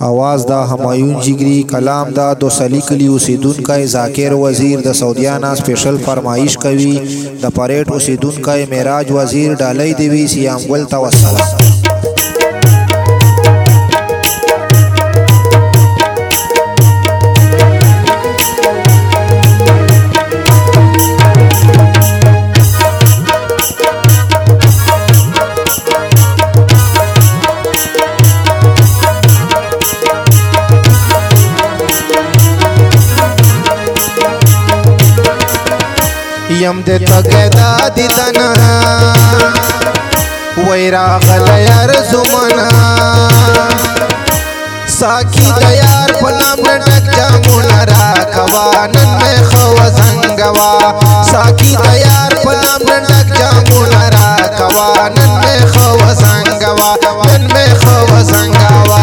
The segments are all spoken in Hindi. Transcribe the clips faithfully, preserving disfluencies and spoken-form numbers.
आवाज़ दा हमायूं जिगरी, कलाम दा दोसली कली ओसिदुनका ज़ाकिर वज़ीर द सऊदियाना स्पेशल फरमाइश कवी द परेड ओसिदुनका मेराज वज़ीर डालई देवी सियाम गुल तवस्सला। यम दे तगदा दिदना वैरा गलयार जुमना साखी दयार पनाम नटक जामुनरा कवानन में खवा संगवा साखी दयार पनाम नटक जामुनरा कवानन में खवा संगवा मन में खवा संगवा।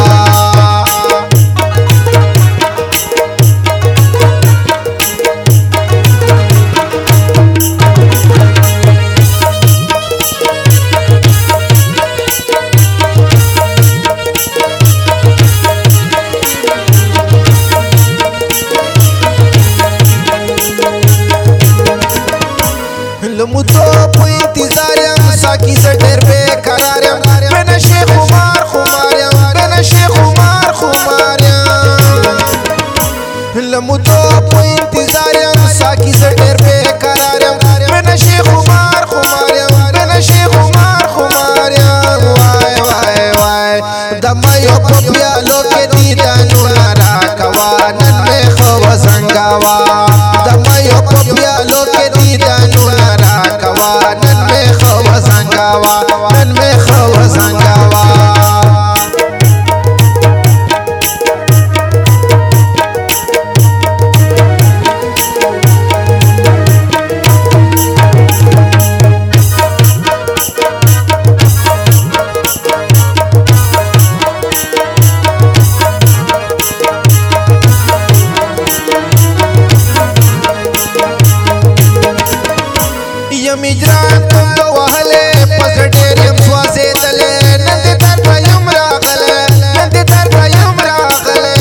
लमुतो इंतजारम साकी से डेर पे करारम मैंने शेख उमर खुमारम मैंने शेख उमर खुमारम लमुतो इंतजारम साकी से डेर पे करारम मैंने शेख उमर खुमारम मैंने शेख उमर खुमारम वाय वाय वाय दमायो पपिया लोके दीदा नुनारा कवानन में खवा संगावा दमायो पपिया लोके दीदा नुनारा कवानन में खवा संगावा नन में खवा संगावा। यमिजरान तुम तो वहले पसडेरियम स्वासे तले नंदे दर का यमरा गले नंदे दर का यमरा गले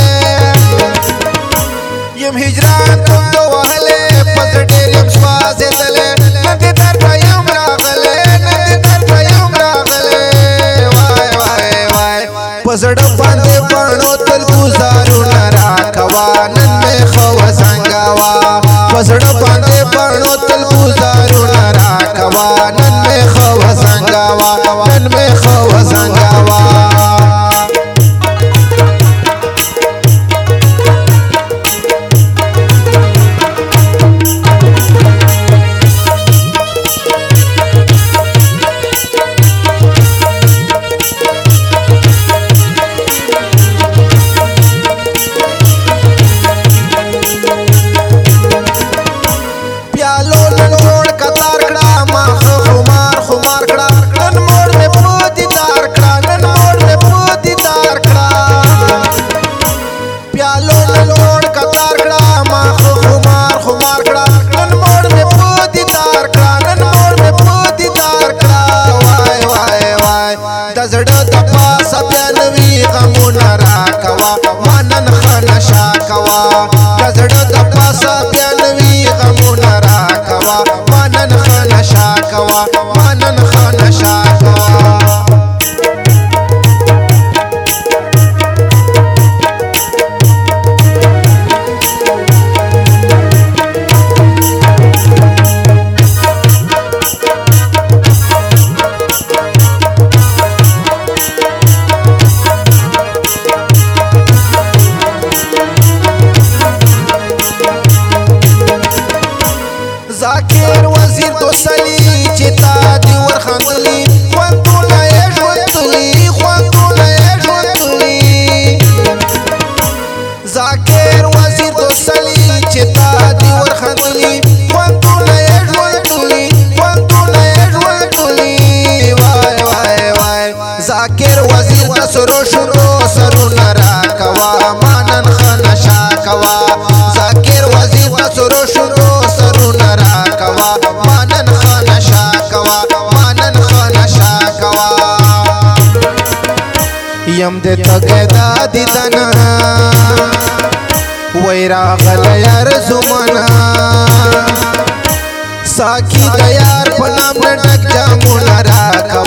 यमिजरान तुम तो वहले पसडेरियम स्वासे तले नंदे दर का यमरा गले नंदे दर का यमरा गले वाय वाय वाय पसड बांधे पणो तल गुजारू नरा कवानन में खवा संगावा पसड बांधे पणो तल गुजारू नरा कवानन में खवा संगावा नन में खवा संगावा। प्यालो नंजोड़ कतार खड़ा माख खुमार खुमार खड़ा नन मोड़ में पोदी तार खड़ा नन मोड़ में पोदी तार खड़ा प्यालो नंजोड़ कतार खड़ा माख खुमार खुमार खड़ा नन मोड़ में पोदी तार खड़ा नन मोड़ में पोदी तार खड़ा वाय वाय वाय दजड़ दपा सब्यानवी गमुनरा कवा मानन खाना शाकवा दजड़ दपा सब्यानवी गमुनरा कवा मानन खाना शाकवा मानन खाना शाकवा। ज़ाकिर वज़ीर दोसली चिता दीवर खांदली ख्वांतू नए ज़वंतली ख्वांतू नए ज़वंतली ज़ाकिर वज़ीर दोसली चिता दीवर खांदली ख्वांतू नए ज़वंतली ख्वांतू नए ज़वंतली वाय वाय वाय ज़ाकिर वज़ीर दसरो शुरो सरू नरा कवा मानन खाना शाकवा ज़ाकिर वज़ीर दसरो शुरो सरू नरा कवा मानन खाना शाकवा मानन खाना शाकवा। यम दे तगदा दिदना रागल यार जुमाना साकी दयार पनाम डक जामुना राख